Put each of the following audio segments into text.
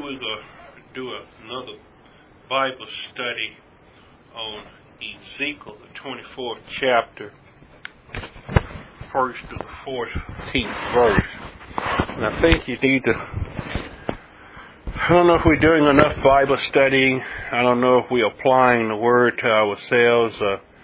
we're going to do another Bible study on Ezekiel, the 24th chapter, 1st to the 14th verse. And I think you need to, I don't know if we're doing enough Bible studying. I don't know if we're applying the word to ourselves,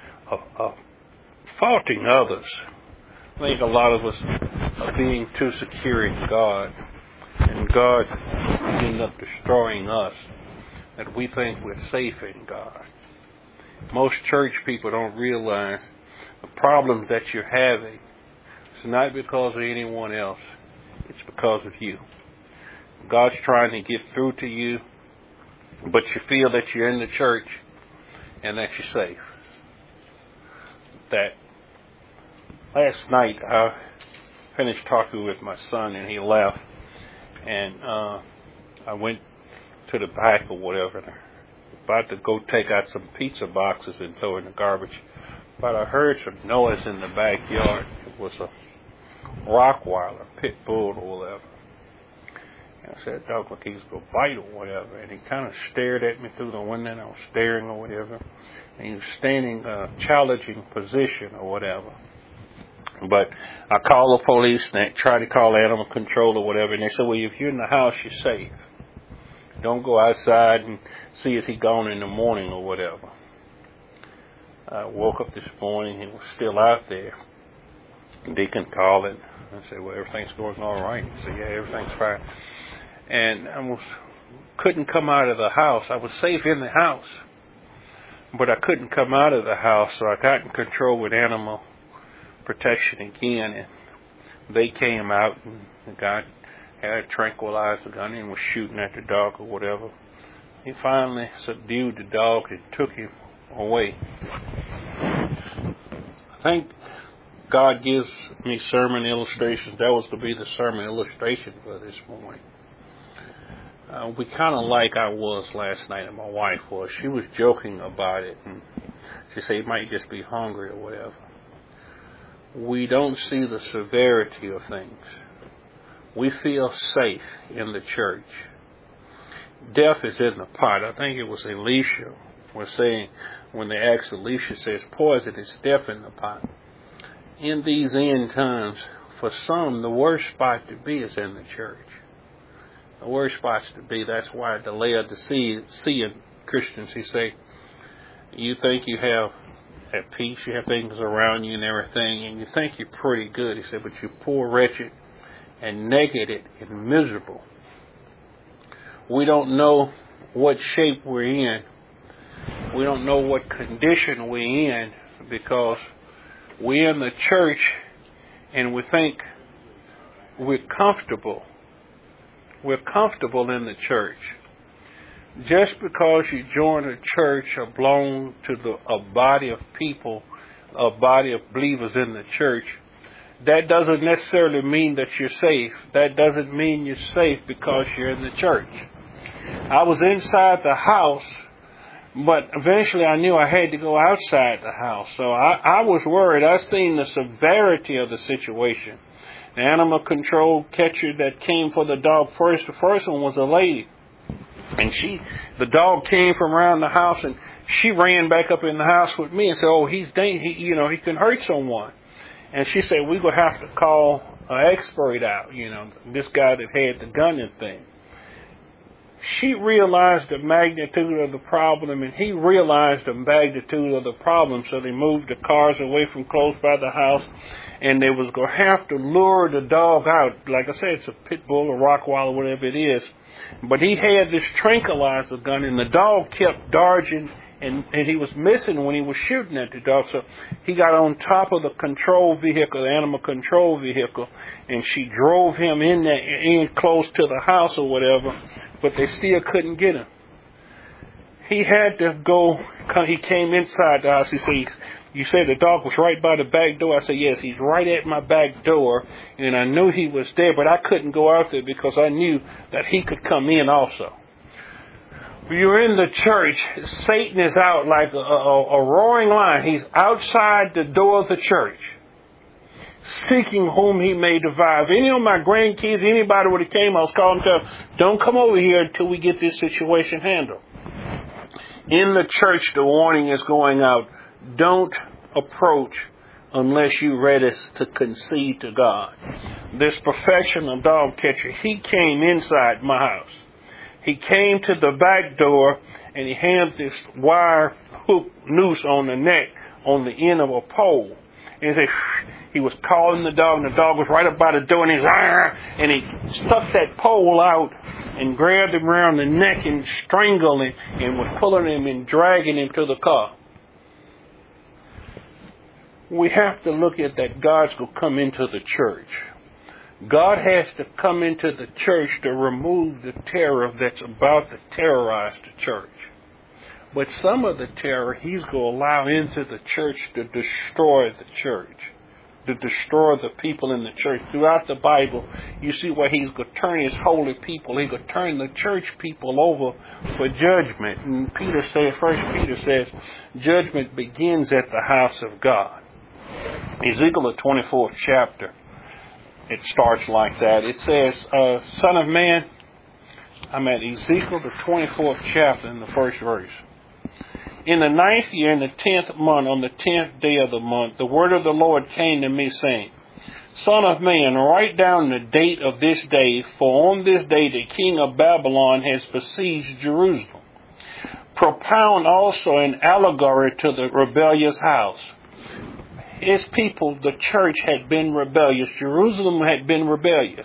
faulting others. I think a lot of us are being too secure in God, and God ends up destroying us, that we think we're safe in God. Most church people don't realize the problems that you're having. It's not because of anyone else. It's because of you. God's trying to get through to you, but you feel that you're in the church and that you're safe. That last night I finished talking with my son and he left, and I went to the back or whatever, and I was about to go take out some pizza boxes and throw in the garbage, but I heard some noise in the backyard. It was a Rottweiler, pit bull or whatever. And I said, dog, like he's going to bite or whatever. And he kind of stared at me through the window, and I was staring or whatever. And he was standing in a challenging position or whatever. But I called the police and I tried to call animal control or whatever. And they said, well, if you're in the house, you're safe. Don't go outside and see if he's gone in the morning or whatever. I woke up this morning, he was still out there. Deacon called it. I said, well, everything's going all right. He said, yeah, everything's fine. And I couldn't come out of the house. I was safe in the house, but I couldn't come out of the house, so I got in control with animal protection again, and they came out, and the guy had a tranquilizer gun and was shooting at the dog or whatever. He finally subdued the dog and took him away. I think God gives me sermon illustrations. That was to be the sermon illustration for this morning. We kind of like I was last night, and my wife was. She was joking about it, and she said he might just be hungry or whatever. We don't see the severity of things. We feel safe in the church. Death is in the pot. I think it was Elisha was saying, when they asked Elisha, says, poison is death in the pot. In these end times, for some, the worst spot to be is in the church. The worst spots to be. That's why the Laodicean Christians, he say, you think you have at peace, you have things around you and everything, and you think you're pretty good. He said, but you're poor, wretched, and negative and miserable. We don't know what shape we're in. We don't know what condition we're in, because we're in the church and we think we're comfortable. We're comfortable in the church. Just because you join a church or belong to a body of people, a body of believers in the church, that doesn't necessarily mean that you're safe. That doesn't mean you're safe because you're in the church. I was inside the house, but eventually I knew I had to go outside the house. So I was worried. I seen the severity of the situation. The animal control catcher that came for the dog first, the first one was a lady. And the dog came from around the house, and she ran back up in the house with me and said, oh, he can hurt someone. And she said, we're going to have to call an expert out, this guy that had the gun and thing. She realized the magnitude of the problem, and he realized the magnitude of the problem, so they moved the cars away from close by the house, and they was going to have to lure the dog out. Like I said, it's a pit bull or Rottweiler, whatever it is. But he had this tranquilizer gun, and the dog kept dodging, and he was missing when he was shooting at the dog. So he got on top of the control vehicle, the animal control vehicle, and she drove him in close to the house or whatever, but they still couldn't get him. He had to go, he came inside the house. He said, you said the dog was right by the back door. I said, yes, he's right at my back door, and I knew he was there, but I couldn't go out there because I knew that he could come in also. When you're in the church, Satan is out like a roaring lion. He's outside the door of the church. seeking whom he may devour. If any of my grandkids, anybody would have came, I was calling them, don't come over here until we get this situation handled. In the church, the warning is going out, don't approach unless you're ready to concede to God. This professional dog catcher, he came inside my house. He came to the back door and he had this wire hook noose on the neck on the end of a pole. And he was calling the dog, and the dog was right up by the door, and he stuck that pole out and grabbed him around the neck and strangled him and was pulling him and dragging him to the car. We have to look at that God's going to come into the church. God has to come into the church to remove the terror that's about to terrorize the church. But some of the terror he's going to allow into the church to destroy the church, to destroy the people in the church. Throughout the Bible, you see where he's going to turn his holy people, he's going to turn the church people over for judgment. And Peter says, 1 Peter says, judgment begins at the house of God. Ezekiel, the 24th chapter, it starts like that. It says, Son of man, I'm at Ezekiel, the 24th chapter in the first verse. In the 9th year, in the 10th month, on the 10th day of the month, the word of the Lord came to me, saying, Son of man, write down the date of this day, for on this day the king of Babylon has besieged Jerusalem. Propound also an allegory to the rebellious house. His people, the church, had been rebellious. Jerusalem had been rebellious.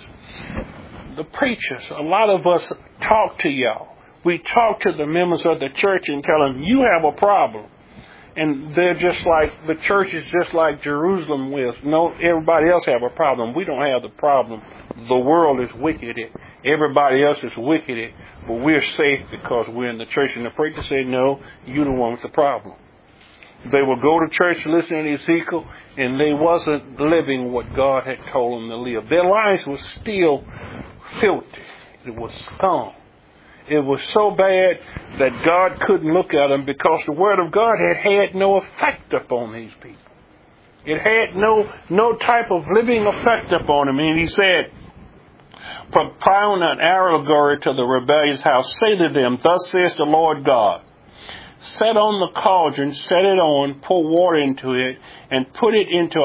The preachers, a lot of us talk to y'all. We talk to the members of the church and tell them, you have a problem. And they're just like, the church is just like Jerusalem was. No, everybody else have a problem. We don't have the problem. The world is wicked. Everybody else is wicked. But we're safe because we're in the church. And the preacher said, no, you're the one with the problem. They would go to church, listen to Ezekiel, and they wasn't living what God had told them to live. Their lives was still filthy. It was scum. It was so bad that God couldn't look at them because the Word of God had no effect upon these people. It had no type of living effect upon them. And he said, propound an allegory to the rebellious house. Say to them, thus says the Lord God, set on the cauldron, set it on, pour water into it, and put into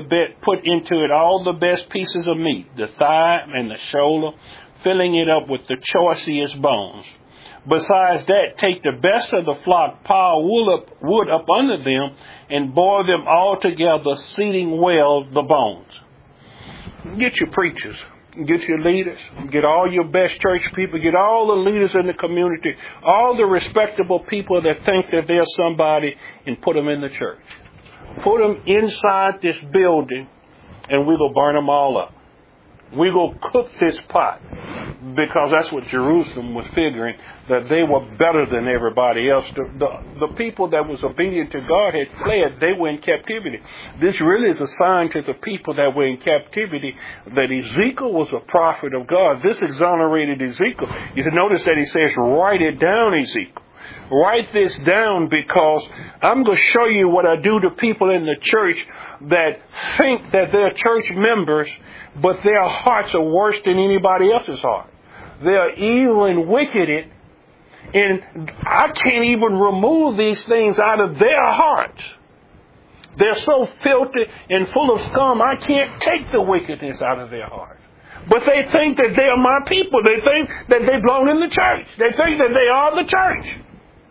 it all the best pieces of meat, the thigh and the shoulder, filling it up with the choicest bones. Besides that, take the best of the flock, pile wood up under them, and boil them all together, seating well the bones. Get your preachers, get your leaders, get all your best church people, get all the leaders in the community, all the respectable people that think that they're somebody, and put them in the church. Put them inside this building, and we will burn them all up. We will cook this pot, because that's what Jerusalem was figuring, that they were better than everybody else. The people that was obedient to God had fled. They were in captivity. This really is a sign to the people that were in captivity that Ezekiel was a prophet of God. This exonerated Ezekiel. You can notice that he says, write it down, Ezekiel. Write this down, because I'm going to show you what I do to people in the church that think that they're church members, but their hearts are worse than anybody else's heart. They're evil and wicked, and I can't even remove these things out of their hearts. They're so filthy and full of scum, I can't take the wickedness out of their hearts. But they think that they are my people. They think that they belong in the church. They think that they are the church.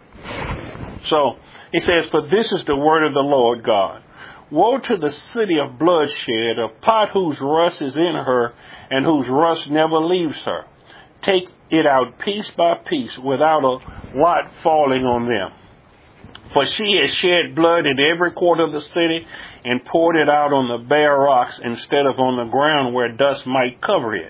So, he says, for this is the word of the Lord God. Woe to the city of bloodshed, a pot whose rust is in her, and whose rust never leaves her. Take it out piece by piece, without a lot falling on them. For she has shed blood in every quarter of the city, and poured it out on the bare rocks, instead of on the ground where dust might cover it,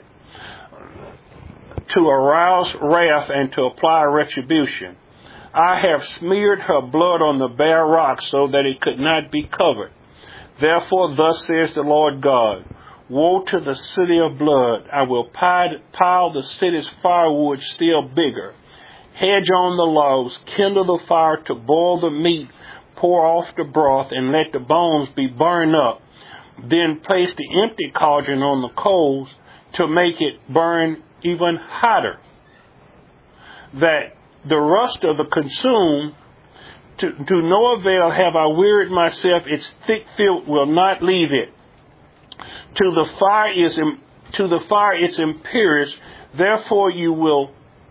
to arouse wrath and to apply retribution. I have smeared her blood on the bare rocks, so that it could not be covered. Therefore, thus says the Lord God, woe to the city of blood. I will pile the city's firewood still bigger. Hedge on the logs, kindle the fire to boil the meat, pour off the broth, and let the bones be burned up. Then place the empty cauldron on the coals to make it burn even hotter, that the rust of the consume, to no avail have I wearied myself, its thick filth will not leave it. To the fire its impurities, therefore you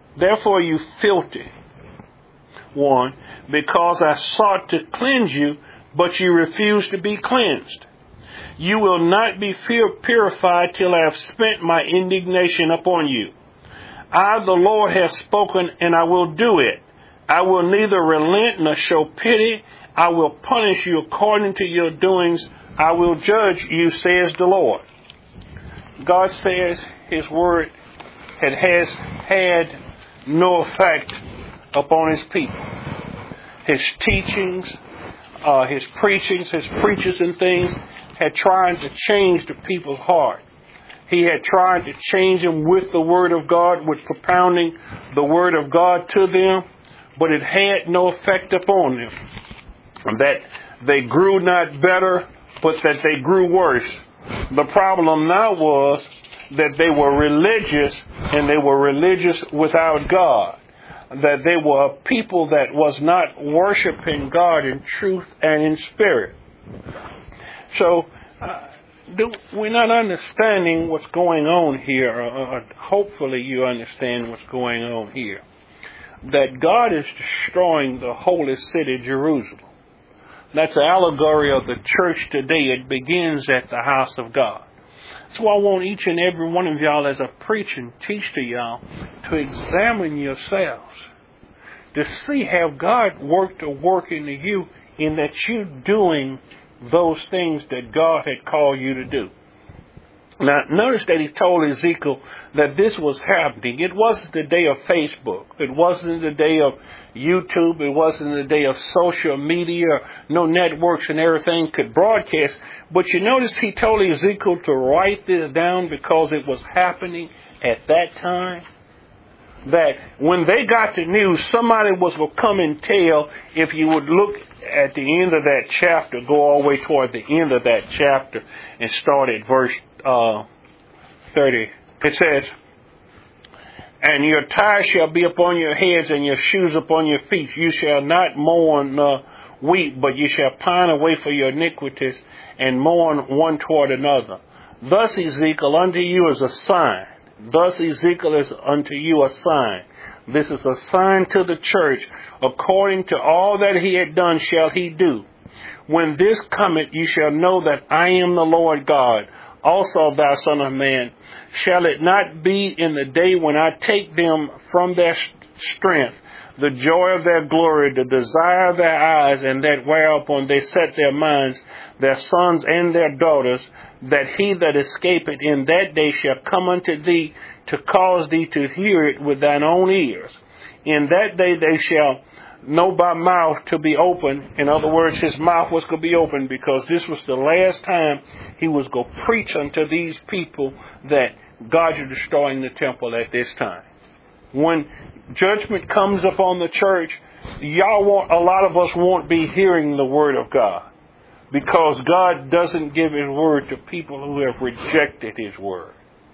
filthy one, because I sought to cleanse you, but you refused to be cleansed. You will not be purified till I have spent my indignation upon you. I, the Lord, have spoken, and I will do it. I will neither relent nor show pity. I will punish you according to your doings. I will judge you, says the Lord. God says His word has had no effect upon His people. His teachings, His preachings, His preachers and things had tried to change the people's heart. He had tried to change them with the Word of God, with propounding the Word of God to them, but it had no effect upon them. That they grew not better, but that they grew worse. The problem now was that they were religious, and they were religious without God. That they were a people that was not worshiping God in truth and in spirit. So, we're not understanding what's going on here, or hopefully you understand what's going on here. That God is destroying the holy city, Jerusalem. That's an allegory of the church today. It begins at the house of God. That's why I want each and every one of y'all, as I preach and teach to y'all, to examine yourselves, to see how God worked a work into you in that you're doing those things that God had called you to do. Now, notice that He told Ezekiel that this was happening. It wasn't the day of Facebook. It wasn't the day of YouTube. It wasn't the day of social media. No networks and everything could broadcast. But you notice He told Ezekiel to write this down because it was happening at that time. That when they got the news, somebody was going to come and tell. If you would look at the end of that chapter, go all the way toward the end of that chapter and start at verse 30. It says, and your tires shall be upon your heads and your shoes upon your feet. You shall not mourn weep, but you shall pine away for your iniquities and mourn one toward another. Thus Ezekiel unto you is a sign. Thus Ezekiel is unto you a sign. This is a sign to the church. According to all that he had done shall he do. When this cometh, you shall know that I am the Lord God. Also, thou son of man, shall it not be in the day when I take them from their strength, the joy of their glory, the desire of their eyes, and that whereupon they set their minds, their sons and their daughters, that he that escapeth in that day shall come unto thee to cause thee to hear it with thine own ears. In that day they shall know by mouth to be open. In other words, his mouth was going to be open because this was the last time he was going to preach unto these people that God is destroying the temple at this time. When judgment comes upon the church, a lot of us won't be hearing the word of God because God doesn't give his word to people who have rejected his word.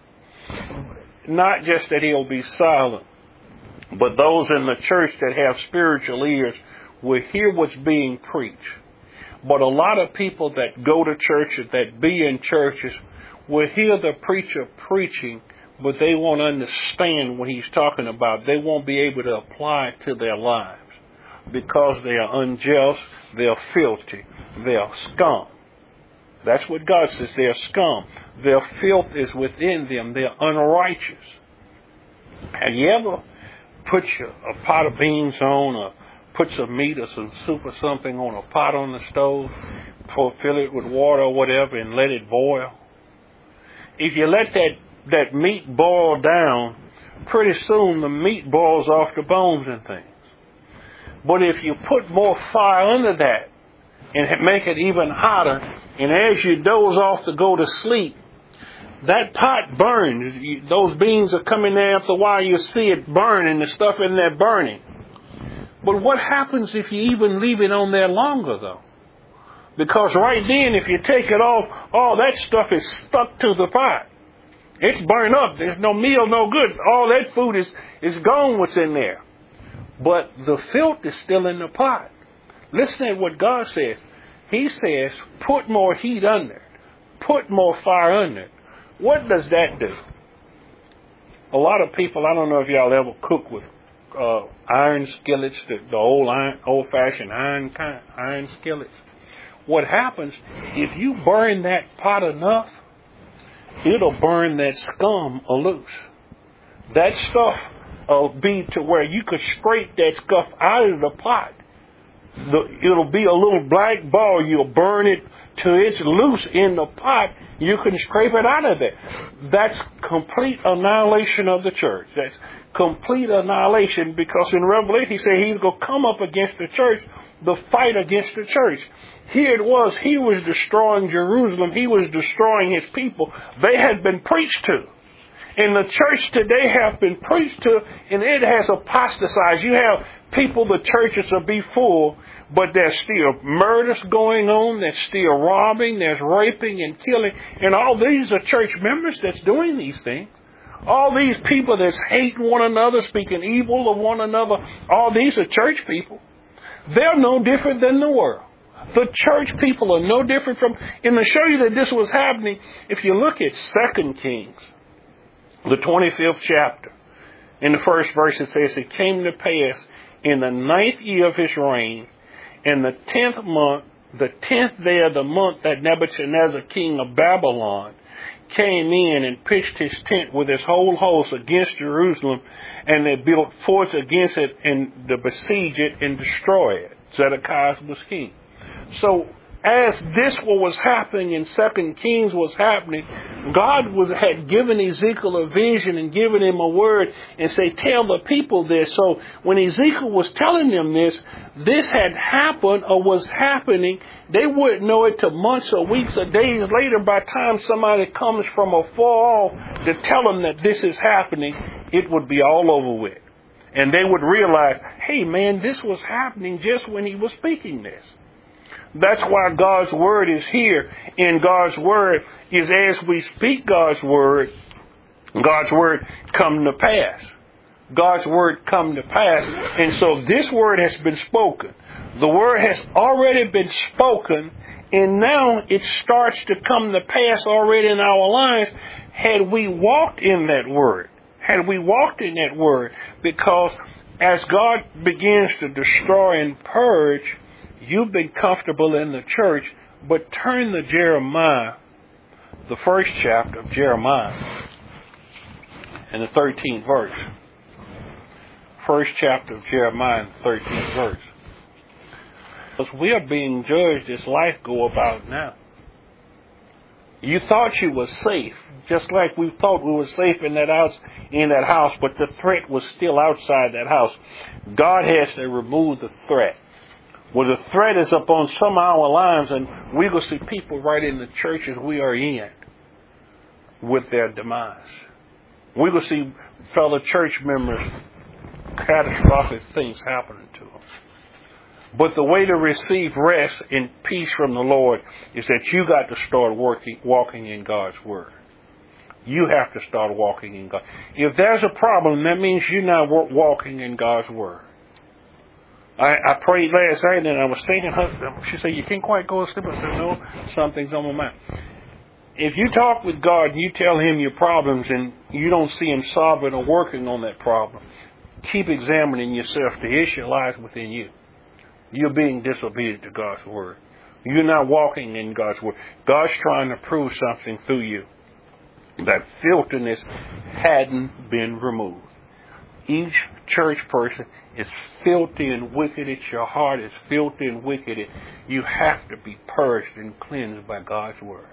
Not just that he'll be silent, but those in the church that have spiritual ears will hear what's being preached. But a lot of people that go to churches, that be in churches, will hear the preacher preaching, but they won't understand what he's talking about. They won't be able to apply it to their lives because they are unjust, they're filthy, they're scum. That's what God says, they're scum. Their filth is within them, they're unrighteous. Have you ever put a pot of beans on, or put some meat or some soup or something on a pot on the stove, fill it with water or whatever, and let it boil? If you let that meat boil down, pretty soon the meat boils off the bones and things. But if you put more fire under that and make it even hotter, and as you doze off to go to sleep, that pot burns. Those beans are coming there after a while. You see it burn and the stuff in there burning. But what happens if you even leave it on there longer, though? Because right then, if you take it off, all that stuff is stuck to the pot. It's burned up. There's no meal, no good. All that food is gone what's in there. But the filth is still in the pot. Listen to what God says. He says, put more heat under it. Put more fire under it. What does that do? A lot of people, I don't know if y'all ever cook with iron skillets, the old-fashioned iron skillets. What happens, if you burn that pot enough, it'll burn that scum loose. That stuff will be to where you could scrape that stuff out of the pot. It'll be a little black ball. You'll burn it till it's loose in the pot. You can scrape it out of there. That's complete annihilation of the church. That's complete annihilation, because in Revelation he said he's going to come up against the church, the fight against the church. Here it was, he was destroying Jerusalem. He was destroying his people. They had been preached to. And the church today have been preached to, and it has apostatized. You have people, the churches will be full, but there's still murders going on, there's still robbing, there's raping and killing, and all these are church members that's doing these things. All these people that's hating one another, speaking evil of one another, all these are church people. They're no different than the world. The church people are no different from, and to show you that this was happening, if you look at 2 Kings, the 25th chapter, in the first verse it says, it came to pass in the 9th year of his reign, in the 10th month, the 10th day of the month, that Nebuchadnezzar, king of Babylon, came in and pitched his tent with his whole host against Jerusalem, and they built forts against it and to besiege it and destroy it. Zedekiah was king. So as this what was happening in 2 Kings was happening, God had given Ezekiel a vision and given him a word and say, tell the people this. So when Ezekiel was telling them this had happened or was happening. They wouldn't know it till months or weeks or days later. By the time somebody comes from afar off to tell them that this is happening, it would be all over with. And they would realize, hey man, this was happening just when he was speaking this. That's why God's word is here. And God's word is, as we speak God's word come to pass. God's word come to pass. And so this word has been spoken. The word has already been spoken, and now it starts to come to pass already in our lives. Had we walked in that word, because as God begins to destroy and purge, you've been comfortable in the church, but turn to Jeremiah, the first chapter of Jeremiah, and the 13th verse. First chapter of Jeremiah, 13th verse. Because we are being judged as life go about now. You thought you were safe, just like we thought we were safe in that house, but the threat was still outside that house. God has to remove the threat. Well, the threat is upon some of our lives, and we're going to see people right in the churches we are in with their demise. We're going to see fellow church members, catastrophic things happening to them. But the way to receive rest and peace from the Lord is that you got to start walking in God's Word. You have to start walking in God. If there's a problem, that means you're not walking in God's Word. I prayed last night and I was thinking, she said, you can't quite go to sleep. I said, no, something's on my mind. If you talk with God and you tell him your problems and you don't see him solving or working on that problem, keep examining yourself. The issue lies within you. You're being disobedient to God's word. You're not walking in God's word. God's trying to prove something through you. That filthiness hadn't been removed. Each church person is filthy and wicked. Your heart is filthy and wicked. You have to be purged and cleansed by God's word.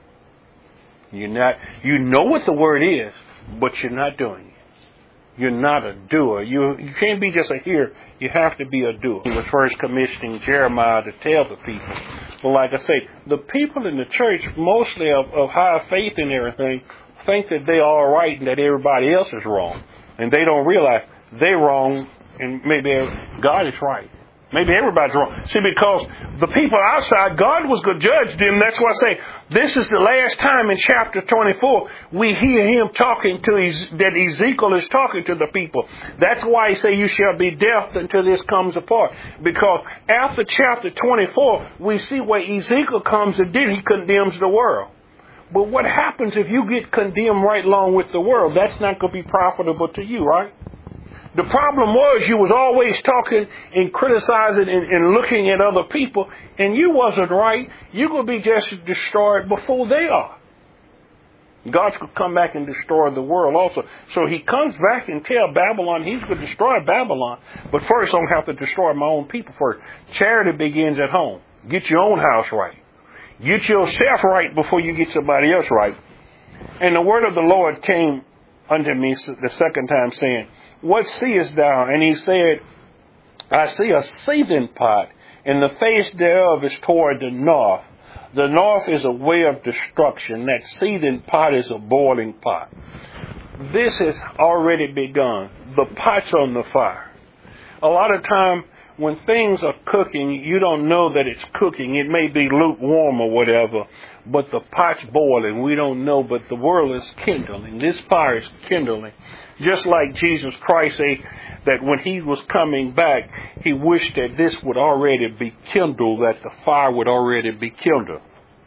You know what the word is, but you're not doing it. You're not a doer. You can't be just a hearer. You have to be a doer. He was first commissioning Jeremiah to tell the people. But like I say, the people in the church, mostly of high faith and everything, think that they're all right and that everybody else is wrong. And they don't realize they're wrong and maybe God is right. Maybe everybody's wrong. See, because the people outside, God was going to judge them. That's why I say this is the last time in chapter 24 we hear him talking that Ezekiel is talking to the people. That's why he say you shall be deaf until this comes apart. Because after chapter 24, we see where Ezekiel comes and then he condemns the world. But what happens if you get condemned right along with the world? That's not going to be profitable to you, right? The problem was you was always talking and criticizing and looking at other people, and you wasn't right. You're going to be just destroyed before they are. God's going to come back and destroy the world also. So he comes back and tell Babylon he's going to destroy Babylon. But first I'm going to have to destroy my own people first. Charity begins at home. Get your own house right. Get yourself right before you get somebody else right. And the word of the Lord came unto me the second time, saying, what seest thou? And he said, I see a seething pot, and the face thereof is toward the north. The north is a way of destruction. That seething pot is a boiling pot. This has already begun. The pot's on the fire. A lot of time when things are cooking, you don't know that it's cooking. It may be lukewarm or whatever, but the pot's boiling. We don't know, but the world is kindling. This fire is kindling. Just like Jesus Christ said that when he was coming back, he wished that this would already be kindled, that the fire would already be kindled.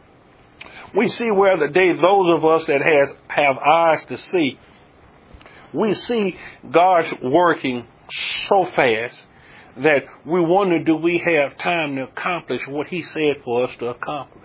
We see where the day, those of us that have eyes to see, we see God's working so fast that we wonder, do we have time to accomplish what he said for us to accomplish?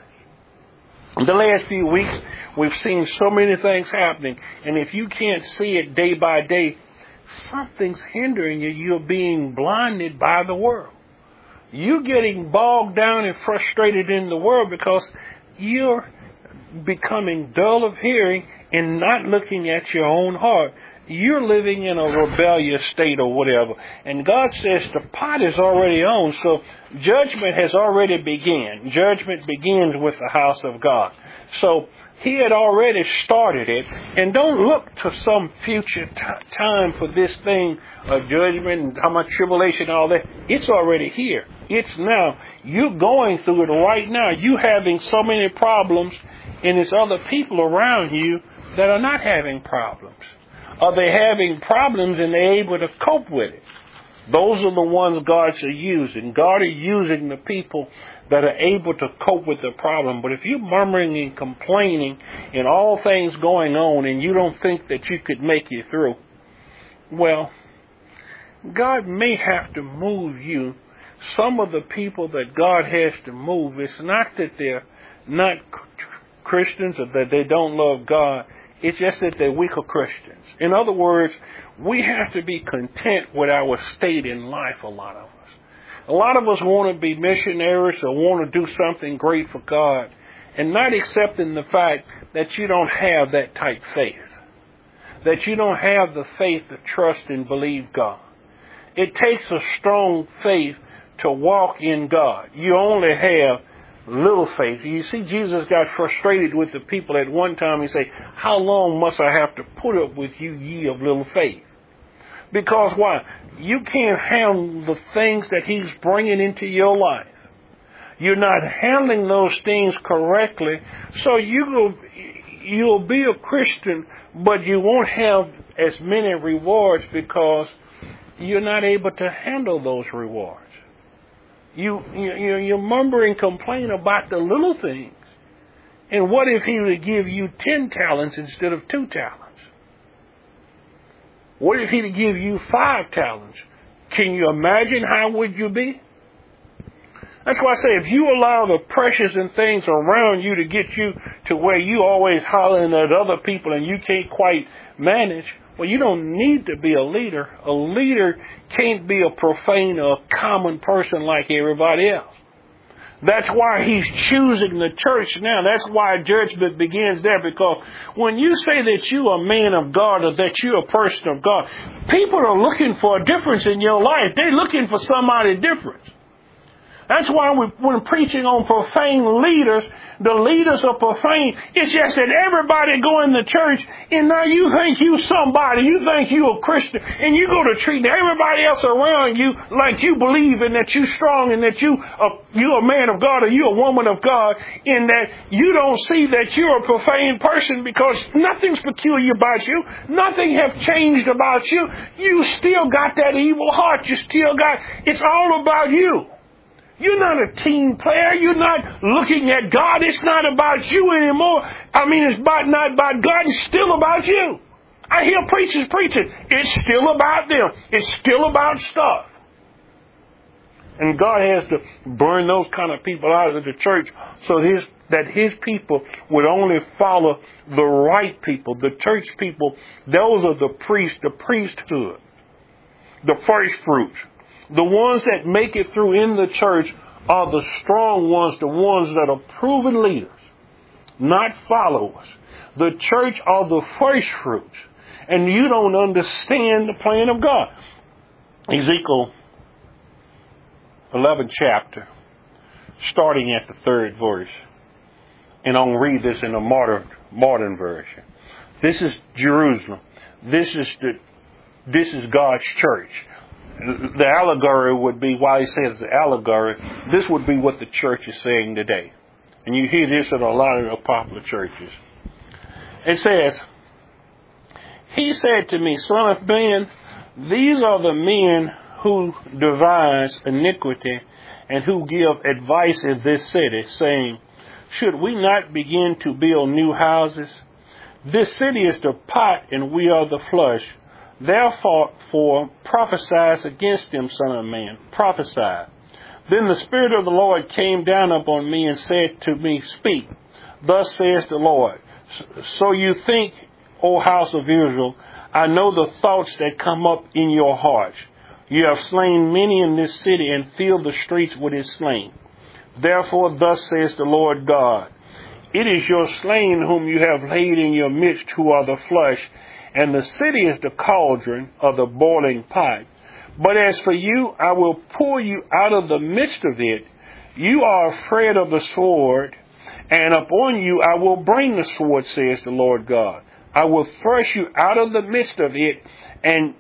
In the last few weeks, we've seen so many things happening, and if you can't see it day by day, something's hindering you. You're being blinded by the world. You're getting bogged down and frustrated in the world because you're becoming dull of hearing and not looking at your own heart. You're living in a rebellious state or whatever. And God says the pot is already on, so judgment has already begun. Judgment begins with the house of God. So he had already started it. And don't look to some future time for this thing of judgment and how much tribulation and all that. It's already here. It's now. You're going through it right now. You having so many problems, and there's other people around you that are not having problems. Are they having problems and they're able to cope with it? Those are the ones God's using. God is using the people that are able to cope with the problem. But if you're murmuring and complaining and all things going on and you don't think that you could make it through, well, God may have to move you. Some of the people that God has to move, it's not that they're not Christians or that they don't love God. It's just that they're weaker Christians. In other words, we have to be content with our state in life, a lot of us. A lot of us want to be missionaries or want to do something great for God and not accepting the fact that you don't have that type faith, that you don't have the faith to trust and believe God. It takes a strong faith to walk in God. You only have little faith. You see, Jesus got frustrated with the people at one time. He said, how long must I have to put up with you, ye of little faith? Because why? You can't handle the things that he's bringing into your life. You're not handling those things correctly. So you'll be a Christian, but you won't have as many rewards because you're not able to handle those rewards. You mumble and complain about the little things. And what if he would give you 10 talents instead of 2 talents? What if he would give you 5 talents? Can you imagine how would you be? That's why I say if you allow the pressures and things around you to get you to where you always hollering at other people and you can't quite manage, well, you don't need to be a leader. A leader can't be a profane or a common person like everybody else. That's why he's choosing the church now. That's why judgment begins there, because when you say that you're a man of God or that you're a person of God, people are looking for a difference in your life. They're looking for somebody different. That's why when preaching on profane leaders, the leaders are profane. It's just that everybody go in the church and now you think you somebody, you think you a Christian, and you go to treat everybody else around you like you believe and that you strong and that you a man of God or you a woman of God, in that you don't see that you're a profane person because nothing's peculiar about you. Nothing have changed about you. You still got that evil heart. You still got, it's all about you. You're not a team player. You're not looking at God. It's not about you anymore. I mean, it's not about God. It's still about you. I hear preachers preaching. It's still about them. It's still about stuff. And God has to burn those kind of people out of the church so that His people would only follow the right people, the church people. Those are the priests, the priesthood, the first fruits. The ones that make it through in the church are the strong ones, the ones that are proven leaders, not followers. The church are the first fruits. And you don't understand the plan of God. Ezekiel 11th chapter, starting at the 3rd verse. And I'll read this in a modern version. This is Jerusalem. This is God's church. The allegory would be, while he says the allegory, this would be what the church is saying today. And you hear this in a lot of the popular churches. It says, He said to me, Son of man, these are the men who devise iniquity and who give advice in this city, saying, should we not begin to build new houses? This city is the pot and we are the flesh. Therefore prophesy against them, Son of man. Prophesy. Then the Spirit of the Lord came down upon me and said to me, Speak. Thus says the Lord. So you think, O house of Israel, I know the thoughts that come up in your hearts. You have slain many in this city and filled the streets with his slain. Therefore thus says the Lord God, it is your slain whom you have laid in your midst, who are the flesh, and the city is the cauldron of the boiling pot. But as for you, I will pull you out of the midst of it. You are afraid of the sword, and upon you I will bring the sword, says the Lord God. I will thrust you out of the midst of it, and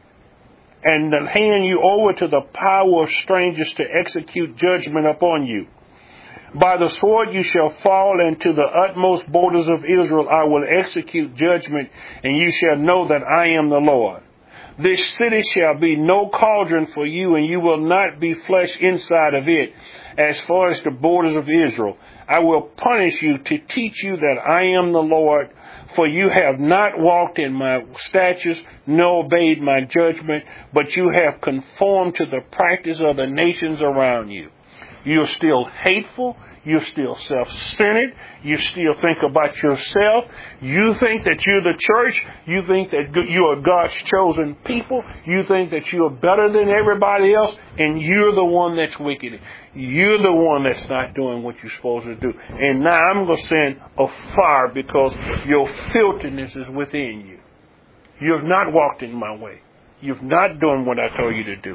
hand you over to the power of strangers to execute judgment upon you. By the sword you shall fall, and to the utmost borders of Israel I will execute judgment, and you shall know that I am the Lord. This city shall be no cauldron for you, and you will not be flesh inside of it, as far as the borders of Israel. I will punish you to teach you that I am the Lord, for you have not walked in my statutes, nor obeyed my judgment, but you have conformed to the practice of the nations around you. You're still hateful. You're still self-centered. You still think about yourself. You think that you're the church. You think that you are God's chosen people. You think that you're better than everybody else. And you're the one that's wicked. You're the one that's not doing what you're supposed to do. And now I'm going to send a fire because your filthiness is within you. You've not walked in my way. You've not done what I told you to do.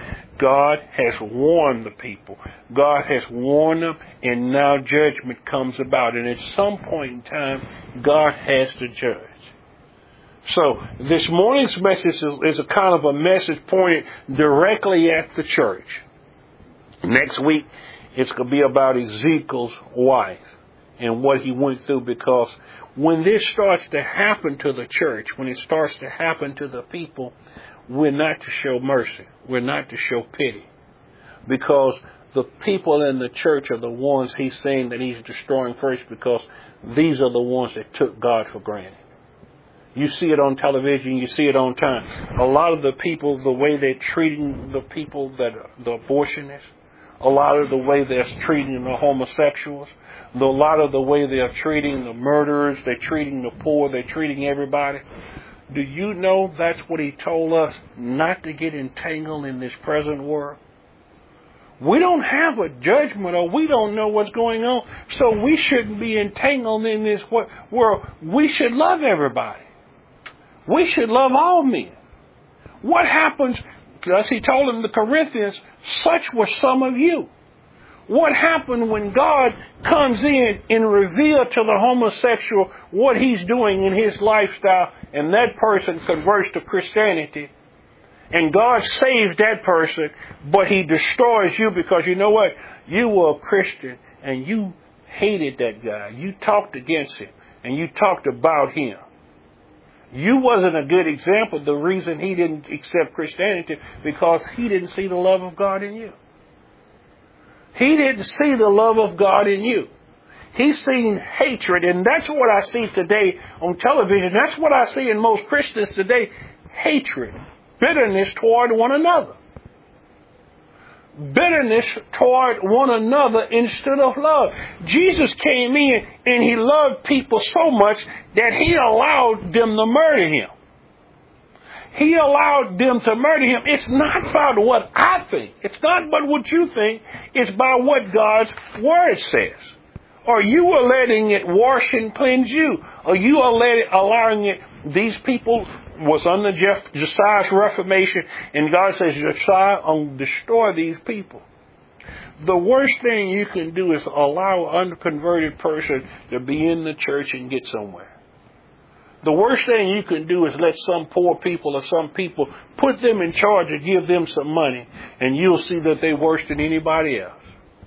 God has warned the people. God has warned them, and now judgment comes about. And at some point in time, God has to judge. So this morning's message is a kind of a message pointed directly at the church. Next week, it's going to be about Ezekiel's wife and what he went through, because when this starts to happen to the church, when it starts to happen to the people, we're not to show mercy. We're not to show pity. Because the people in the church are the ones he's saying that he's destroying first, because these are the ones that took God for granted. You see it on television. You see it on time. A lot of the people, the way they're treating the people that are the abortionists, a lot of the way they're treating the homosexuals, a lot of the way they're treating the murderers, they're treating the poor, they're treating everybody. Do you know that's what he told us, not to get entangled in this present world? We don't have a judgment, or we don't know what's going on, so we shouldn't be entangled in this world. We should love everybody. We should love all men. What happens, as he told them, the Corinthians, such were some of you. What happened when God comes in and reveals to the homosexual what he's doing in his lifestyle, and that person converts to Christianity, and God saves that person, but he destroys you because you know what? You were a Christian and you hated that guy. You talked against him and you talked about him. You wasn't a good example. The reason he didn't accept Christianity because he didn't see the love of God in you. He didn't see the love of God in you. He's seen hatred, and that's what I see today on television. That's what I see in most Christians today. Hatred, bitterness toward one another. Bitterness toward one another instead of love. Jesus came in and he loved people so much that he allowed them to murder him. He allowed them to murder him. It's not about what I think. It's not about what you think. It's about what God's word says. Or you are letting it wash and cleanse you. Or you are allowing it. These people was under Josiah's reformation. And God says, Josiah, I'll destroy these people. The worst thing you can do is allow an unconverted person to be in the church and get somewhere. The worst thing you can do is let some poor people or some people put them in charge and give them some money, and you'll see that they're worse than anybody else.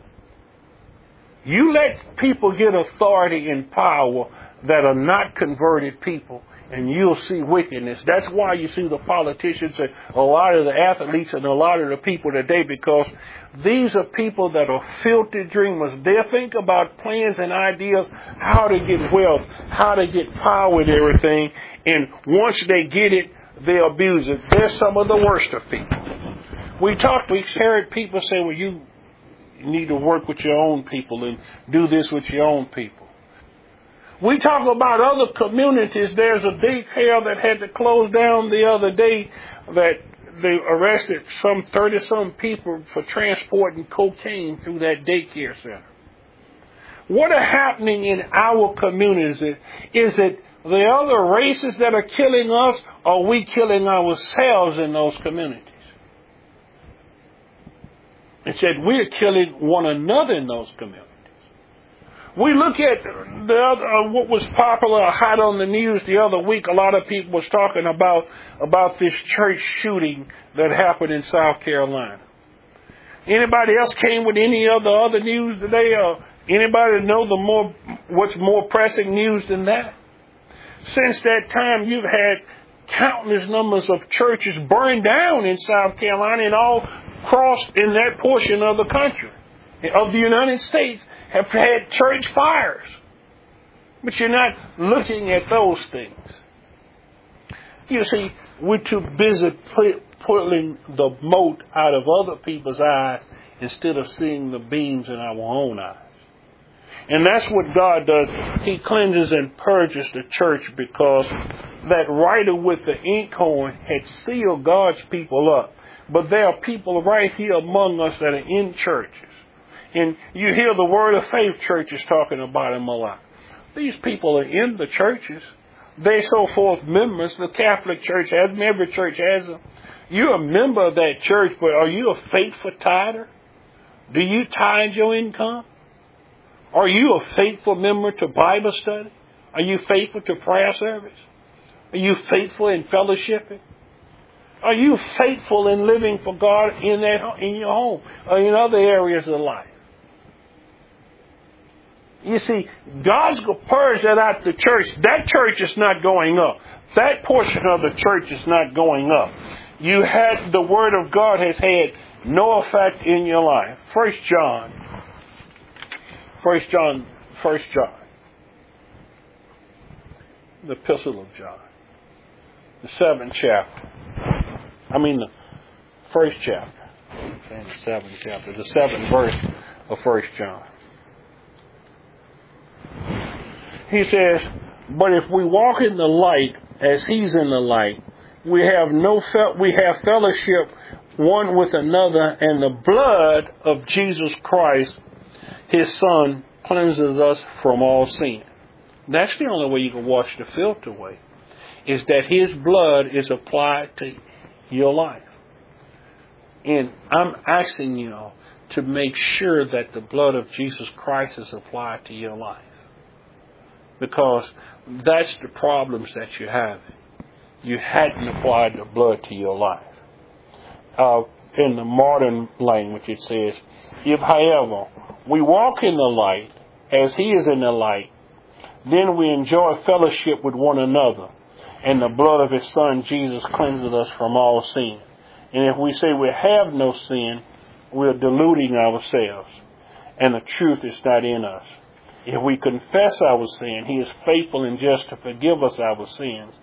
You let people get authority and power that are not converted people, and you'll see wickedness. That's why you see the politicians and a lot of the athletes and a lot of the people today, because these are people that are filthy dreamers. They'll think about plans and ideas, how to get wealth, how to get power and everything. And once they get it, they abuse it. They're some of the worst of people. We heard people say, well, you need to work with your own people and do this with your own people. We talk about other communities. There's a daycare that had to close down the other day that they arrested some 30-some people for transporting cocaine through that daycare center. What are happening in our communities? Is it the other races that are killing us, or are we killing ourselves in those communities? It said we're killing one another in those communities. We look at what was popular or hot on the news the other week. A lot of people was talking about this church shooting that happened in South Carolina. Anybody else came with any of the other news today? Or anybody know what's more pressing news than that? Since that time, you've had countless numbers of churches burned down in South Carolina and all crossed in that portion of the country, of the United States, have had church fires. But you're not looking at those things. You see, we're too busy pulling the mote out of other people's eyes instead of seeing the beams in our own eyes. And that's what God does. He cleanses and purges the church, because that writer with the inkhorn had sealed God's people up. But there are people right here among us that are in churches. And you hear the Word of Faith churches talking about them a lot. These people are in the churches. They so forth members. The Catholic Church has them. Every church has them. You're a member of that church, but are you a faithful tither? Do you tithe your income? Are you a faithful member to Bible study? Are you faithful to prayer service? Are you faithful in fellowshipping? Are you faithful in living for God in your home or in other areas of life? You see, God's going to purge that out the church. That church is not going up. That portion of the church is not going up. The Word of God has had no effect in your life. 1 John. The Epistle of John. The 7th chapter. The first chapter. Okay, the 7th chapter. The 7th verse of 1 John. He says, but if we walk in the light as He's in the light, we have fellowship one with another, and the blood of Jesus Christ, His Son, cleanses us from all sin. That's the only way you can wash the filth away, is that His blood is applied to your life. And I'm asking you all to make sure that the blood of Jesus Christ is applied to your life. Because that's the problems that you have. You hadn't applied the blood to your life. In the modern language it says, if however we walk in the light as he is in the light, then we enjoy fellowship with one another, and the blood of his Son Jesus cleanses us from all sin. And if we say we have no sin, we're deluding ourselves, and the truth is not in us. If we confess our sin, he is faithful and just to forgive us our sins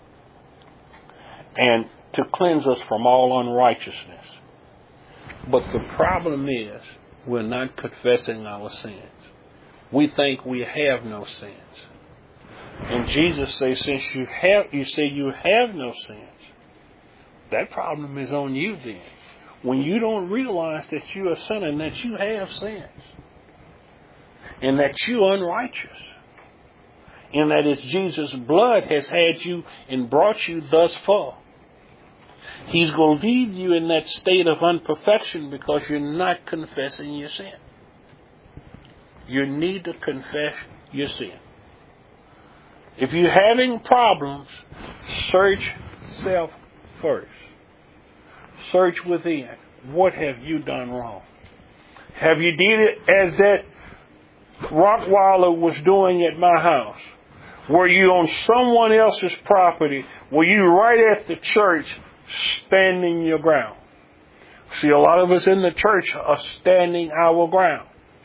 and to cleanse us from all unrighteousness. But the problem is we're not confessing our sins. We think we have no sins. And Jesus says, since you say you have no sins, that problem is on you then. When you don't realize that you're a sinner and that you have sins, and that you're unrighteous, and that it's Jesus' blood has had you and brought you thus far. He's going to leave you in that state of imperfection because you're not confessing your sin. You need to confess your sin. If you're having problems, search self first. Search within. What have you done wrong? Have you did it as that Rottweiler was doing at my house? Were you on someone else's property? Were you right at the church standing your ground? See, a lot of us in the church are standing our ground.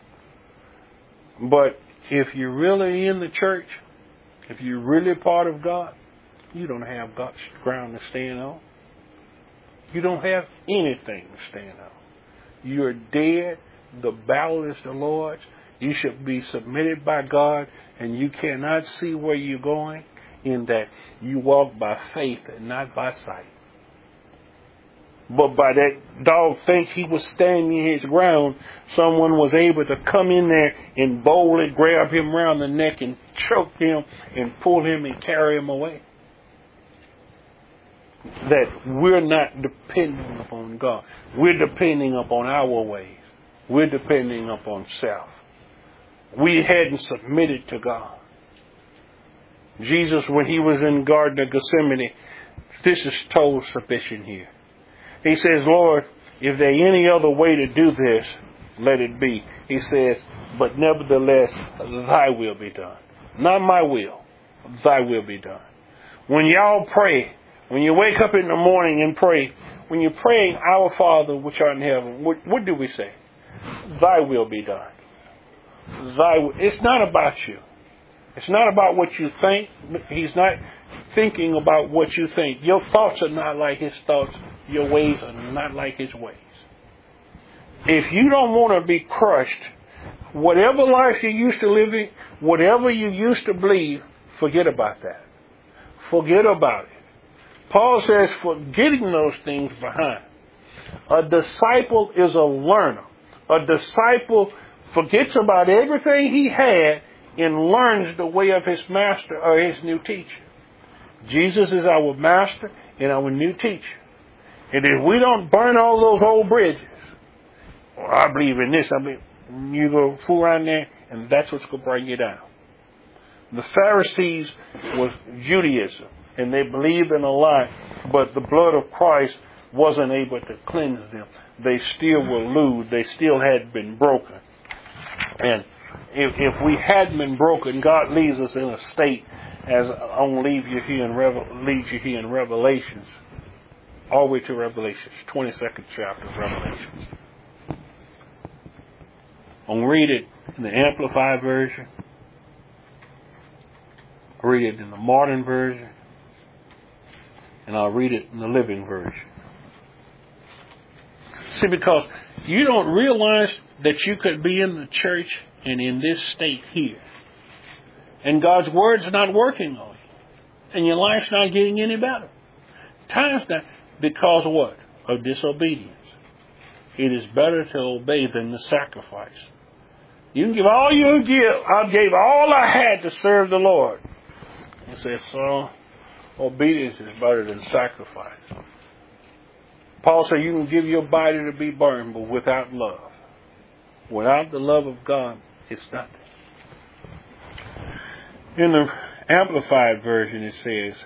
But if you're really in the church, if you're really part of God, you don't have God's ground to stand on. You don't have anything to stand on. You're dead. The battle is the Lord's. You should be submitted by God, and you cannot see where you're going in that you walk by faith and not by sight. But by that dog think he was standing his ground, someone was able to come in there and boldly grab him around the neck and choke him and pull him and carry him away. That we're not depending upon God. We're depending upon our ways. We're depending upon self. We hadn't submitted to God. Jesus, when he was in the Garden of Gethsemane, this is total sufficient here. He says, Lord, if there any other way to do this, let it be. He says, but nevertheless, thy will be done. Not my will, thy will be done. When y'all pray, when you wake up in the morning and pray, when you're praying, Our Father which art in heaven, what do we say? Thy will be done. It's not about you. It's not about what you think. He's not thinking about what you think. Your thoughts are not like his thoughts. Your ways are not like his ways. If you don't want to be crushed, whatever life you used to live in, whatever you used to believe, forget about that. Forget about it. Paul says, forgetting those things behind. A disciple is a learner. A disciple forgets about everything he had and learns the way of his master or his new teacher. Jesus is our master and our new teacher. And if we don't burn all those old bridges, well, I believe in this, you go fool around there, and that's what's going to bring you down. The Pharisees was Judaism, and they believed in a lie, but the blood of Christ wasn't able to cleanse them. They still were lewd. They still had been broken. And if we hadn't been broken, God leaves us in a state, as I'm going to lead you here in Revelations, all the way to Revelations, 22nd chapter of Revelations. I'm going to read it in the Amplified version. I'll read it in the Modern version. And I'll read it in the Living version. See, because you don't realize that you could be in the church and in this state here, and God's Word's not working on you, and your life's not getting any better. Time's not, because of what? Of disobedience. It is better to obey than to sacrifice. You can give all you give. I gave all I had to serve the Lord. He says, so obedience is better than sacrifice. Paul said you can give your body to be burned, but without love, Without the love of God, it's nothing. In the Amplified Version, it says,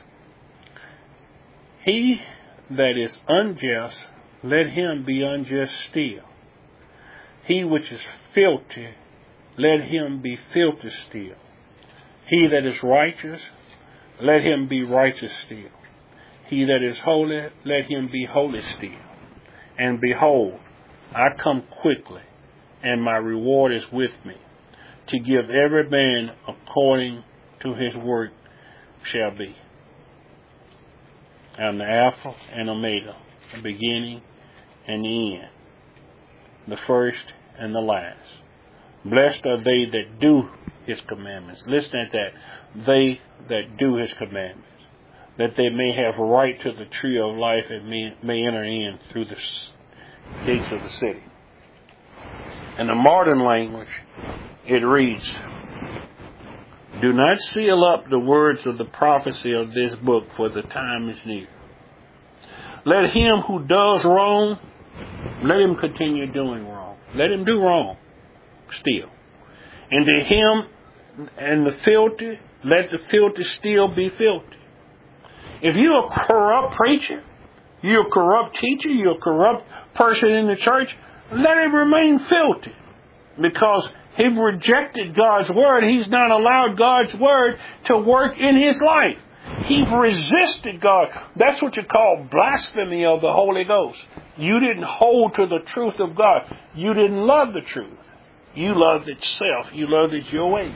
he that is unjust, let him be unjust still. He which is filthy, let him be filthy still. He that is righteous, let him be righteous still. He that is holy, let him be holy still. And behold, I come quickly, and my reward is with me, to give every man according to his work shall be. I am the Alpha and Omega, the beginning and the end, the first and the last. Blessed are they that do his commandments. Listen at that. They that do his commandments, that they may have right to the tree of life and may enter in through the gates of the city. In the modern language, it reads, do not seal up the words of the prophecy of this book, for the time is near. Let him who does wrong, let him continue doing wrong. Let him do wrong still. And to him and the filthy, let the filthy still be filthy. If you're a corrupt preacher, you're a corrupt teacher, you're a corrupt person in the church, let him remain filthy. Because he rejected God's word. He's not allowed God's word to work in his life. He resisted God. That's what you call blasphemy of the Holy Ghost. You didn't hold to the truth of God. You didn't love the truth. You loved it self. You loved it your ways.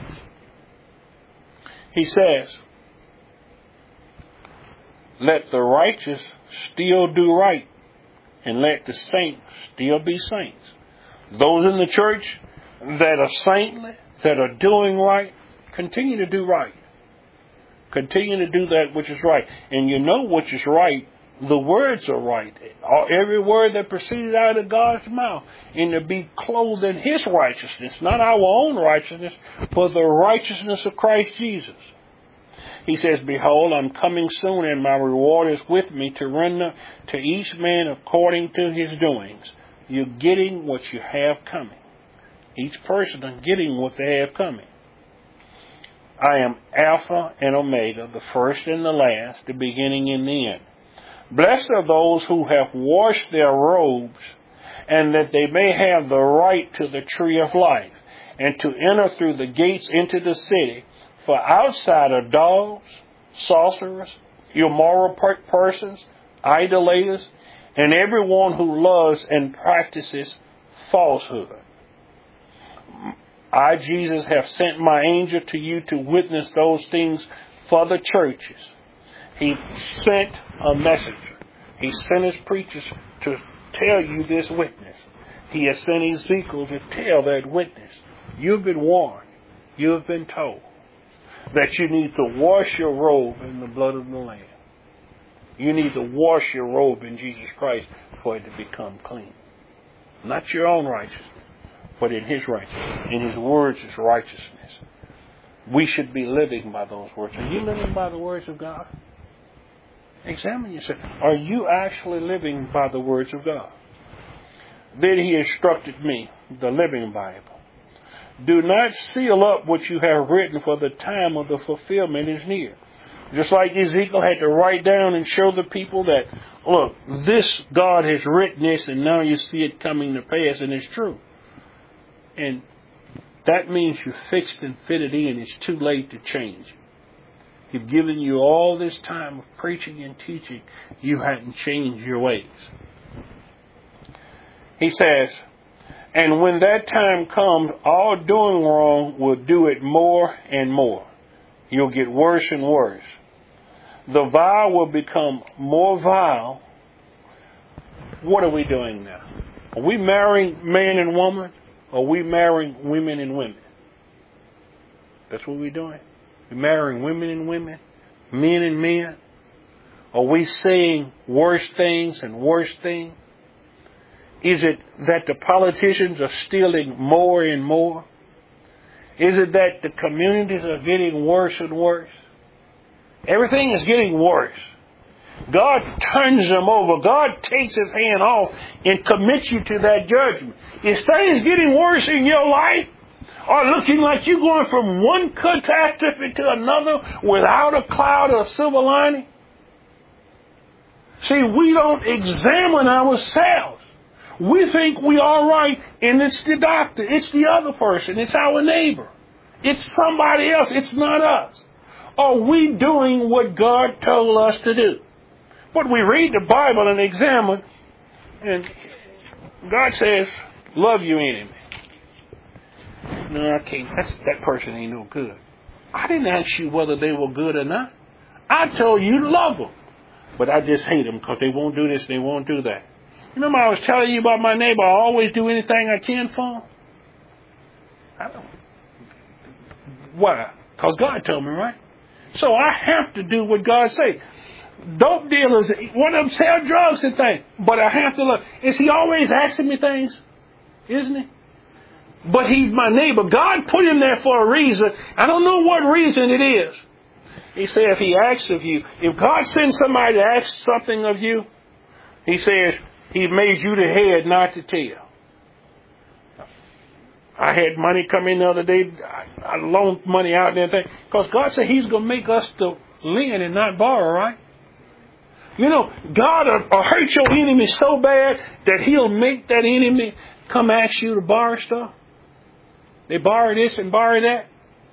He says, let the righteous still do right, and let the saints still be saints. Those in the church that are saintly, that are doing right, continue to do right. Continue to do that which is right. And you know which is right. The words are right. Every word that proceeded out of God's mouth. And to be clothed in his righteousness. Not our own righteousness, but the righteousness of Christ Jesus. He says, behold, I'm coming soon, and my reward is with me to render to each man according to his doings. You're getting what you have coming. Each person is getting what they have coming. I am Alpha and Omega, the first and the last, the beginning and the end. Blessed are those who have washed their robes, and that they may have the right to the tree of life, and to enter through the gates into the city. For outside are dogs, sorcerers, immoral persons, idolaters, and everyone who loves and practices falsehood. I, Jesus, have sent my angel to you to witness those things for the churches. He sent a messenger. He sent his preachers to tell you this witness. He has sent Ezekiel to tell that witness. You've been warned. You have been told that you need to wash your robe in the blood of the Lamb. You need to wash your robe in Jesus Christ for it to become clean. Not your own righteousness, but in his righteousness. In his words is righteousness. We should be living by those words. Are you living by the words of God? Examine yourself. Are you actually living by the words of God? Then he instructed me, the Living Bible. Do not seal up what you have written, for the time of the fulfillment is near. Just like Ezekiel had to write down and show the people that, look, this God has written this, and now you see it coming to pass, and it's true. And that means you fixed and fitted in. It's too late to change. He's given you all this time of preaching and teaching. You hadn't changed your ways. He says, and when that time comes, all doing wrong will do it more and more. You'll get worse and worse. The vile will become more vile. What are we doing now? Are we marrying man and woman? Or are we marrying women and women? That's what we're doing. We're marrying women and women, men and men. Are we saying worse things and worse things? Is it that the politicians are stealing more and more? Is it that the communities are getting worse and worse? Everything is getting worse. God turns them over. God takes His hand off and commits you to that judgment. Is things getting worse in your life? Or looking like you're going from one catastrophe to another without a cloud or a silver lining? See, we don't examine ourselves. We think we are right, and it's the doctor, it's the other person, it's our neighbor, it's somebody else, it's not us. Are we doing what God told us to do? But we read the Bible and examine, and God says, love your enemy. No, I can't. That person ain't no good. I didn't ask you whether they were good or not. I told you to love them. But I just hate them because they won't do this, they won't do that. Remember I was telling you about my neighbor, I always do anything I can for him? I don't. Why? Because God told me, right? So I have to do what God says. Dope dealers, one of them sell drugs and things. But I have to look. Is he always asking me things? Isn't he? But he's my neighbor. God put him there for a reason. I don't know what reason it is. He said if he asks of you, if God sends somebody to ask something of you, he says he made you the head, not the tail. I had money come in the other day. I loaned money out there. Because God said he's going to make us to lend and not borrow, right? You know, God will hurt your enemy so bad that he'll make that enemy come ask you to borrow stuff. They borrow this and borrow that.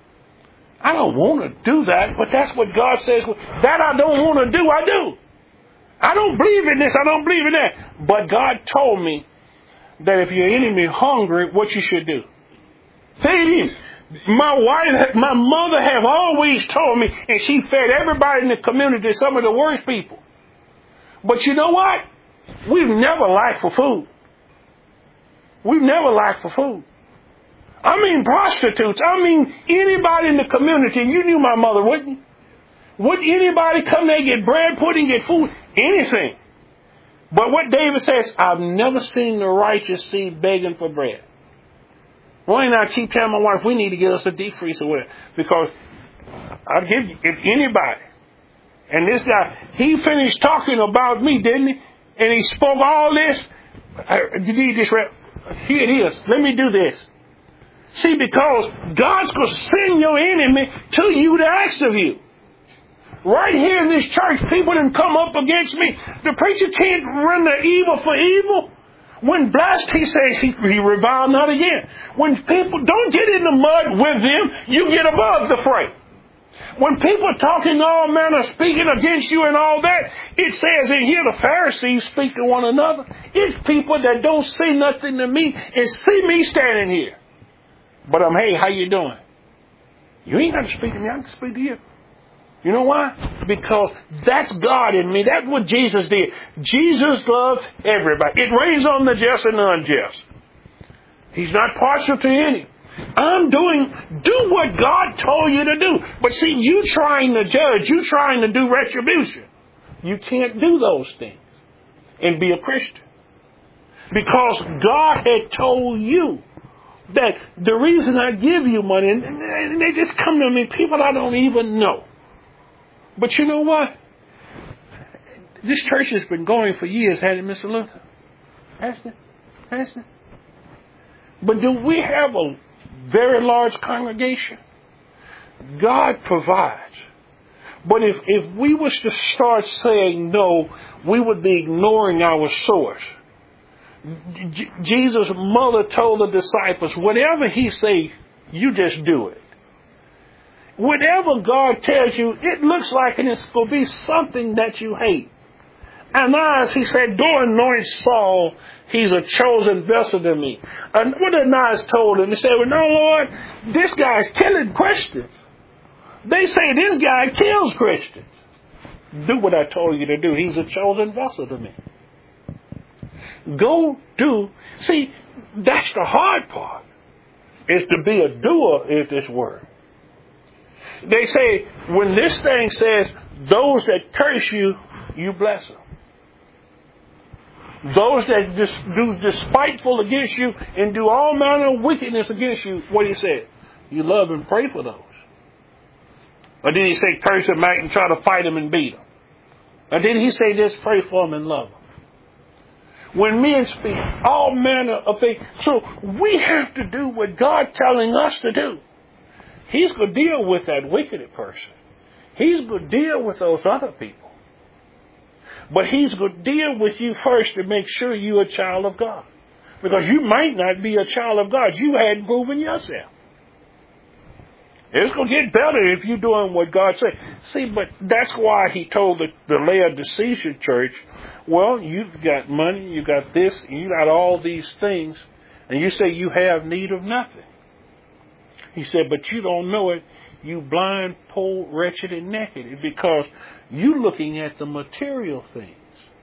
I don't want to do that, but that's what God says. That I don't want to do, I do. I don't believe in this, I don't believe in that. But God told me that if your enemy is hungry, what you should do. Feed him. My wife, my mother have always told me, and she fed everybody in the community, some of the worst people. But you know what? We've never lacked for food. We've never lacked for food. I mean prostitutes. I mean anybody in the community. You knew my mother, wouldn't you? Would anybody come there and get bread, pudding, get food? Anything. But what David says, I've never seen the righteous seed begging for bread. Why not keep telling my wife we need to get us a deep freezer with it? Because I'll give you, if anybody. And this guy, he finished talking about me, didn't he? And he spoke all this. You need this. Here it is. Let me do this. See, because God's going to send your enemy to you to ask of you. Right here in this church, people didn't come up against me. The preacher can't run the evil for evil. When blessed, he says he revile not again. When people don't get in the mud with them, you get above the fray. When people are talking all manner, speaking against you and all that, it says in here the Pharisees speak to one another. It's people that don't say nothing to me and see me standing here. But hey, how you doing? You ain't got to speak to me. I can speak to you. You know why? Because that's God in me. That's what Jesus did. Jesus loves everybody. It rains on the just and the unjust. He's not partial to any. Do what God told you to do. But see, you trying to judge, you trying to do retribution. You can't do those things and be a Christian. Because God had told you that the reason I give you money, and they just come to me, people I don't even know. But you know what? This church has been going for years, hasn't it, Mr. Luther? Hasn't it? Hasn't it? But do we have a very large congregation? God provides. But if we was to start saying no, we would be ignoring our source. Jesus' mother told the disciples, whatever he say, you just do it. Whatever God tells you, it looks like it's going to be something that you hate. Ananias, he said, go anoint Saul. He's a chosen vessel to me. And what Ananias told him, he said, well, no, Lord, this guy's killing Christians. They say this guy kills Christians. Do what I told you to do. He's a chosen vessel to me. Go do. See, that's the hard part, is to be a doer of this word. They say, when this thing says, those that curse you, you bless them. Those that do despiteful against you and do all manner of wickedness against you, what he said, you love and pray for those. Or did he say curse them out and try to fight them and beat them? Or did he say just pray for them and love them? When men speak all manner of things. So we have to do what God's telling us to do. He's going to deal with that wicked person. He's going to deal with those other people. But he's going to deal with you first to make sure you're a child of God. Because you might not be a child of God. You hadn't proven yourself. It's going to get better if you're doing what God said. See, but that's why he told the Laodicean church, well, you've got money, you got this, you got all these things, and you say you have need of nothing. He said, but you don't know it, you blind, poor, wretched, and naked, because you looking at the material things.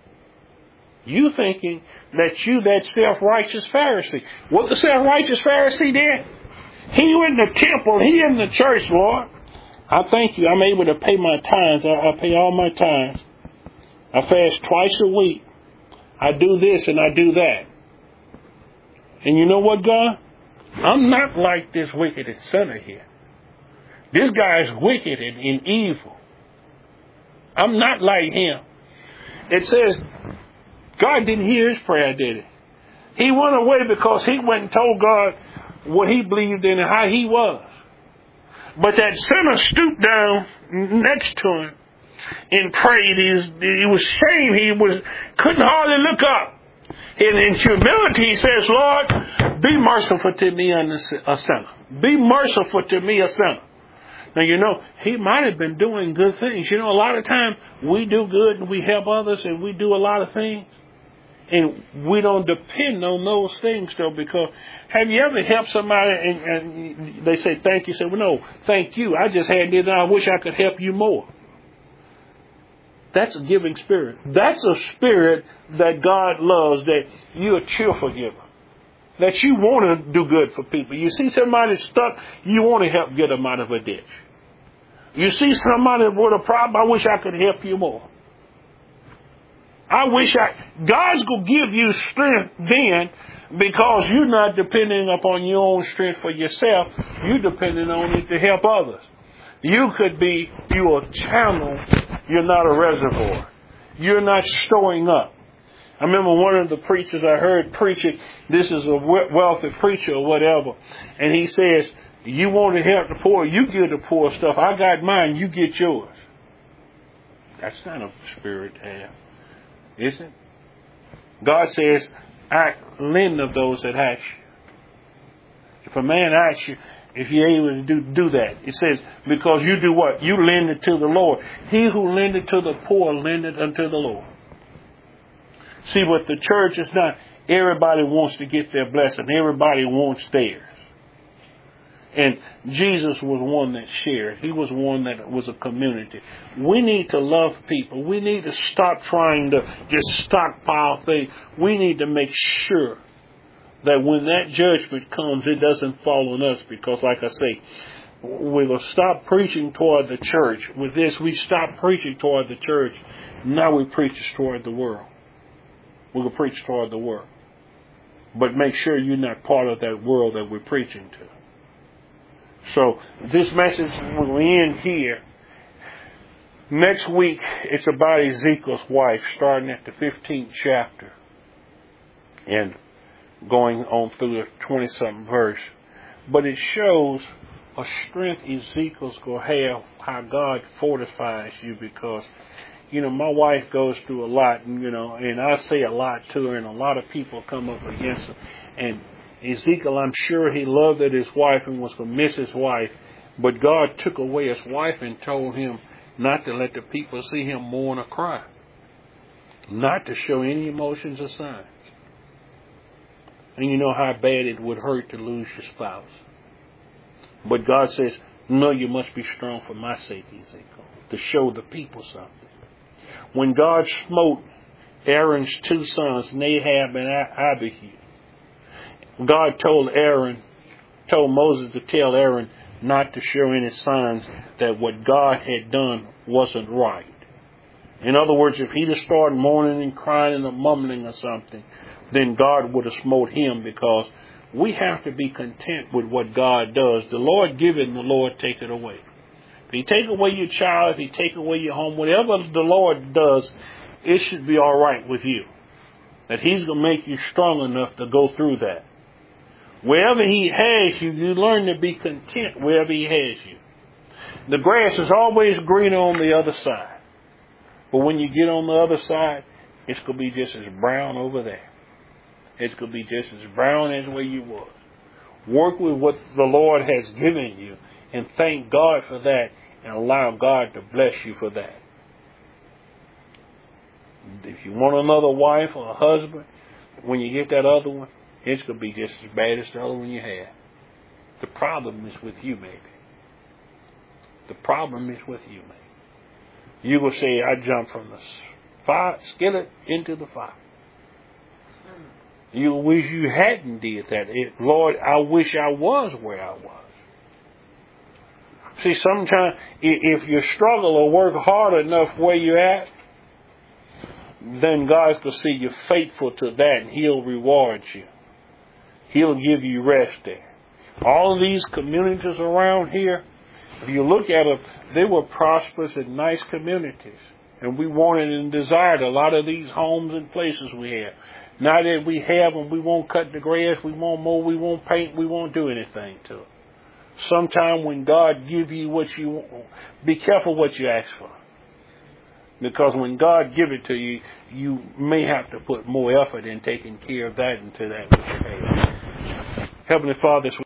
You thinking that you that self-righteous Pharisee. What the self-righteous Pharisee did? He in the temple, he in the church, Lord. I thank you, I'm able to pay my tithes. I pay all my tithes. I fast twice a week. I do this and I do that. And you know what, God? I'm not like this wicked sinner here. This guy is wicked and evil. I'm not like him. It says, God didn't hear his prayer, did he? He went away because he went and told God what he believed in and how he was. But that sinner stooped down next to him and prayed. He was ashamed. He couldn't hardly look up. And in humility, he says, Lord, be merciful to me, a sinner. Be merciful to me, a sinner. Now, you know, he might have been doing good things. You know, a lot of times we do good and we help others and we do a lot of things. And we don't depend on those things, though, because have you ever helped somebody and they say thank you? Say, well, no, thank you. I just had this and I wish I could help you more. That's a giving spirit. That's a spirit that God loves, that you're a cheerful giver. That you want to do good for people. You see somebody stuck, you want to help get them out of a ditch. You see somebody with a problem, I wish I could help you more. God's going to give you strength then, because you're not depending upon your own strength for yourself. You're depending on it to help others. You're a channel. You're not a reservoir. You're not storing up. I remember one of the preachers I heard preaching, this is a wealthy preacher or whatever, and he says, you want to help the poor, you give the poor stuff. I got mine, you get yours. That's not a spirit to have. Is it? God says, lend of those that ask you. If a man asks you, if you're able to do that, it says, because you do what? You lend it to the Lord. He who lendeth to the poor, lendeth unto the Lord. See, what the church is not, everybody wants to get their blessing. Everybody wants theirs. And Jesus was one that shared. He was one that was a community. We need to love people. We need to stop trying to just stockpile things. We need to make sure that when that judgment comes, it doesn't fall on us. Because like I say, we will stop preaching toward the church. With this, we stop preaching toward the church. Now we preach toward the world. We will preach toward the world. But make sure you're not part of that world that we're preaching to. So this message will end here. Next week, it's about Ezekiel's wife, starting at the 15th chapter and going on through the 20-something verse. But it shows a strength Ezekiel's going to have, how God fortifies you, because, you know, my wife goes through a lot, and, you know, and I say a lot to her, and a lot of people come up against her. And Ezekiel, I'm sure he loved his wife and was going to miss his wife, but God took away his wife and told him not to let the people see him mourn or cry, not to show any emotions or signs. And you know how bad it would hurt to lose your spouse. But God says, no, you must be strong for my sake, Ezekiel, to show the people something. When God smote Aaron's two sons, Nadab and Abihu, God told Moses to tell Aaron not to show any signs that what God had done wasn't right. In other words, if he'd have started mourning and crying and mumbling or something, then God would have smote him, because we have to be content with what God does. The Lord give it and the Lord take it away. If He take away your child, if He take away your home, whatever the Lord does, it should be all right with you. That He's going to make you strong enough to go through that. Wherever He has you, you learn to be content wherever He has you. The grass is always greener on the other side. But when you get on the other side, it's going to be just as brown over there. It's going to be just as brown as where you was. Work with what the Lord has given you and thank God for that and allow God to bless you for that. If you want another wife or a husband, when you get that other one, it's going to be just as bad as the other one you had. The problem is with you, maybe. The problem is with you, maybe. You will say, I jumped from the skillet into the fire. You wish you hadn't did that. Lord, I wish I was where I was. See, sometimes if you struggle or work hard enough where you're at, then God's going to see you faithful to that and He'll reward you. He'll give you rest there. All of these communities around here, if you look at them, they were prosperous and nice communities. And we wanted and desired a lot of these homes and places we have. Now that we have them, we won't cut the grass, we won't mow, we won't paint, we won't do anything to it. Sometime when God gives you what you want, be careful what you ask for. Because when God gives it to you, you may have to put more effort in taking care of that into that which you have. Heavenly Father,